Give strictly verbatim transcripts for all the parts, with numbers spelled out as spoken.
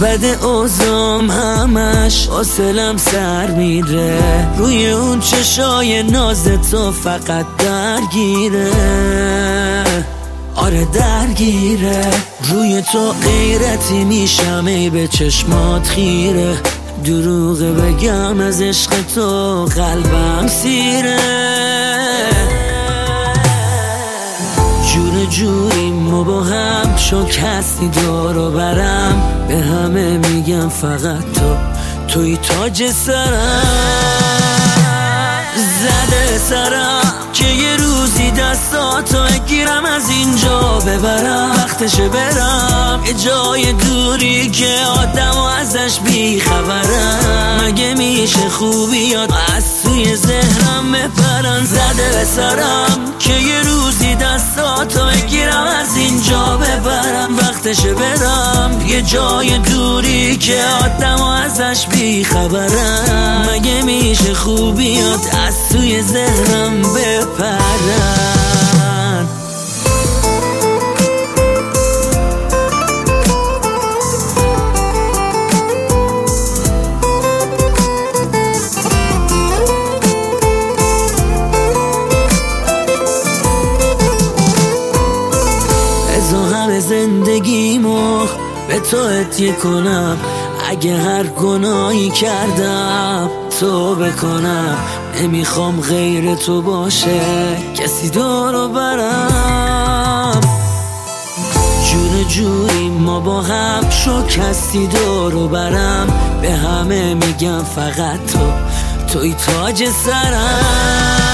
بده اوزام همش حوصلم سر میره، روی اون چشای ناز تو فقط درگیره، آره درگیره. روی تو غیرتی میشم ای به چشمات خیره، دروغه بگم از عشق تو قلبم سیره. جور جوریم ما با هم، شک هستی دور و برم، به همه میگم فقط تو توی تاج سرم. زده سرم که یه روزی دستاتو بگیرم از اینجا ببرم، وقتشه برم یه جای دوری که آدم و ازش بیخبرم. مگه میشه خوبیات از توی ذهنم بپرن؟ زده به سرم که یه روزی دستاتو بگیرم از اینجا ببرم، وقتشه برم یه جای دوری که آدم و ازش بیخبرم. مگه میشه خوبیات از توی ذهنم بپرن؟ همه زندگیمو به تو هدیه کنم، اگه هر گناهی کردم تو بکنم. نمیخوام غیر تو باشه کسی دورو برم، جور جوری ما با هم، شک هستی دورو برم، به همه میگم فقط تو توی تاج سرم.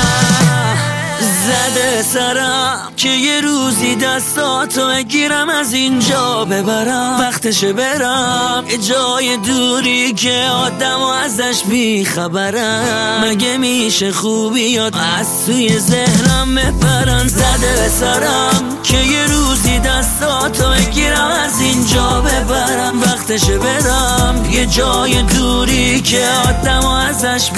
زده سرم که یه روزی دستاتو بگیرم از اینجا ببرم، وقتشه برم یه جای دوری که آدم و ازش بیخبرم. مگه میشه خوبیات از توی ذهنم بپرن؟ زده به سرم که یه روزی دستاتو بگیرم از اینجا ببرم، وقتشه برم یه جای دوری که آدم و ازش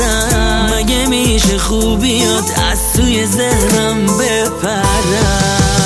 بیخبرم. مگه میشه خوبیات از توی ذهنم بپرن؟